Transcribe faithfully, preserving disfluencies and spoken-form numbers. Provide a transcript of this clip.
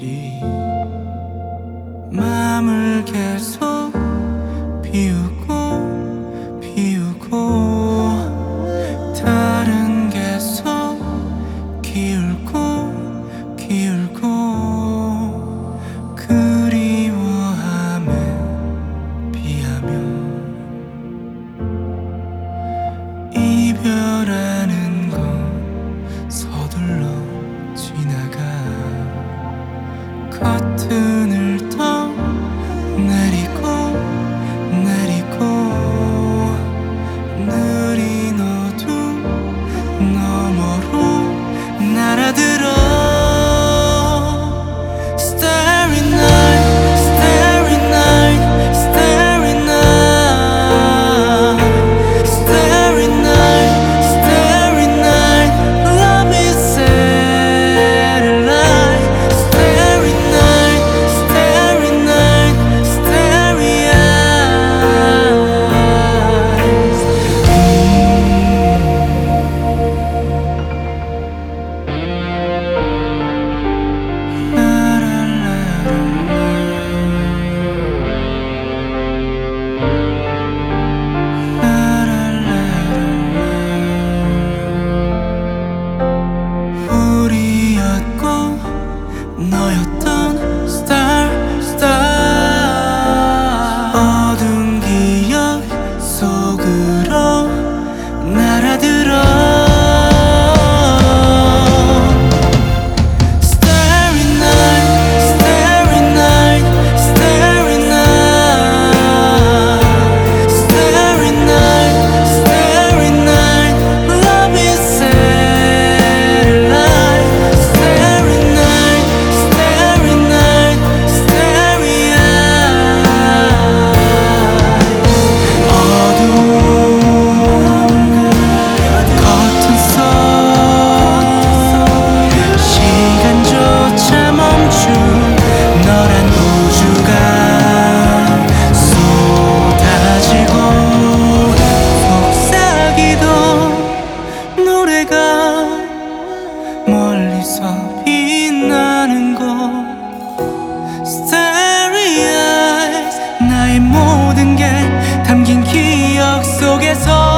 마음을 계속 비우고 비우고 다른 계속 기울고 기울고 그리워함에 비하며 이별하는 건 서둘러 지나가 커튼을 더 내리고 내리고 느린 어둠 너머로 날아들어 Starry night, starry night, starry night, starry night, starry night, love is satellite. Starry night, starry night, starry eyes. 우리였고 너였던 star star 어두운 기억 속으로 날아들어 Starry night, starry night, starry night, starry night, starry night, love is satellite. Starry night, starry night, starry eyes. 어두운 커튼 속 시간조차 멈춘 너란 우주가 쏟아지고 속삭이던 노래가 멀리서 빛나는 곳 Starry eyes 나의 모든 게 담긴 기억 속에서